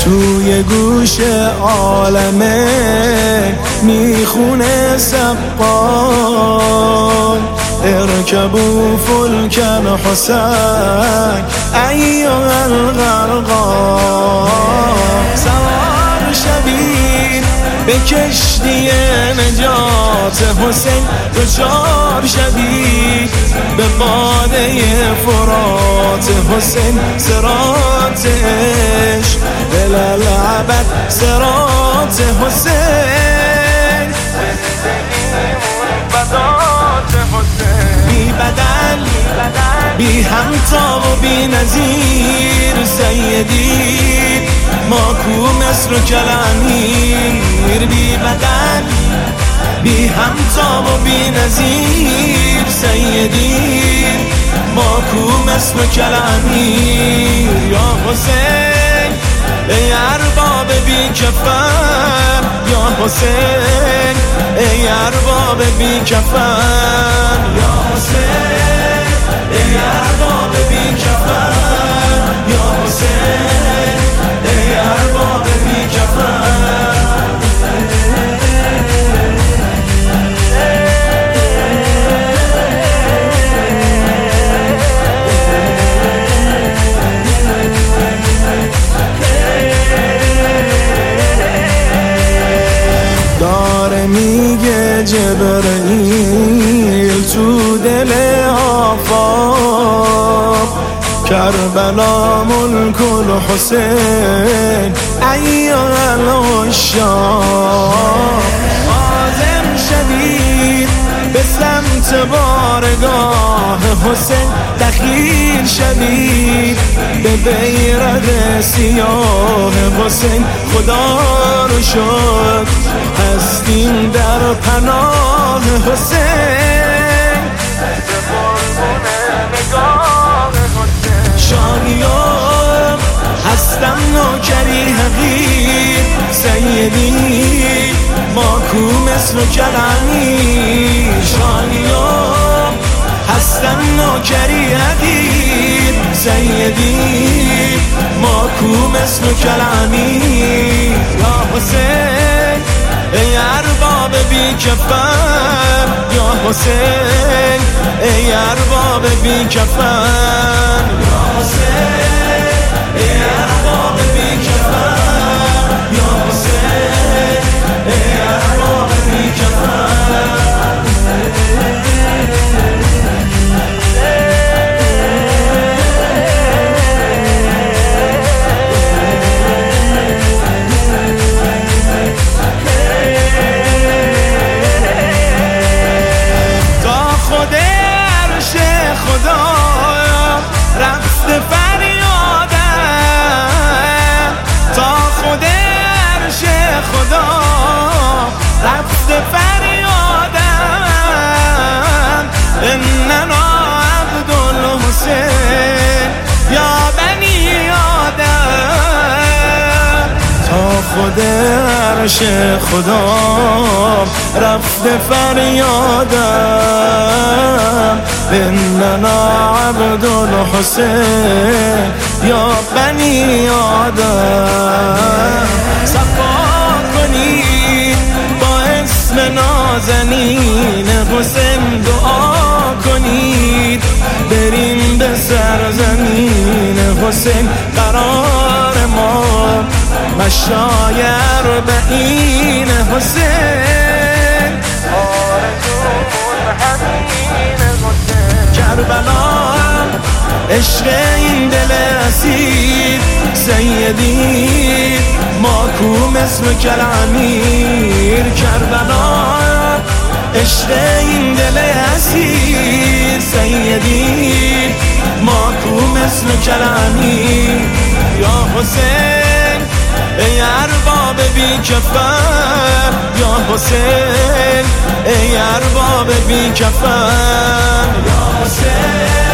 توی گوش عالمه میخونه سقال اركبوا فلك الحسين أيها الغرقان سوار شوید به کشتی نجات حسین دچار شوید به باده فرات حسین صراط عشق الالعبد صراط حسین بی بدل بی همتا و بی نظیر سیدی ما کو مصر و کلامیر بی بدل بی همتا و بی نظیر سیدی ما کو مصر و کلامیر یا حسین ای ارباب بی کفن یا حسین ای ارباب بی کفن یا حسین ای ارباب بی کفن یا حسین ای ارباب بی کفن میگه جبرئیل تو دل آفاق کربلا ملک الحسین ایها العشاق عازم شدید به سمت بارگاه حسین دخیل شدید به بیرق سیاه حسین خدا رو شد هستیم در پناه حسین شاهیان هستم نوکری حقیر سیدی ما کو مصر و کلامیر شاهیان هستم نوکری حقیر سیدی ما کو مصر و کلامیر یا حسین ای ارباب بی کفن یا حسین ای ارباب بی کفن یا حسین ای ارباب بی کفن یا حسین ای ارباب بی کفن إننا عبد الحسين يا بني آدم تا خود عرش خدا رفت فریادم إننا عبد الحسين يا بني آدم صفا کنید با اسم نازنین حسین دعا کنید بریم به سرزمین حسین قرار ما مشای اربعین حسین آرزومون همین حسین کربلا عشق این دل اسیر سیدی ما کو مصر و کلامیر کربلا عشق این دل اسیر سیدی ما کو مصر و کلامیر یا حسین ای ارباب بی کفن یا حسین ای ارباب بی کفن یا حسین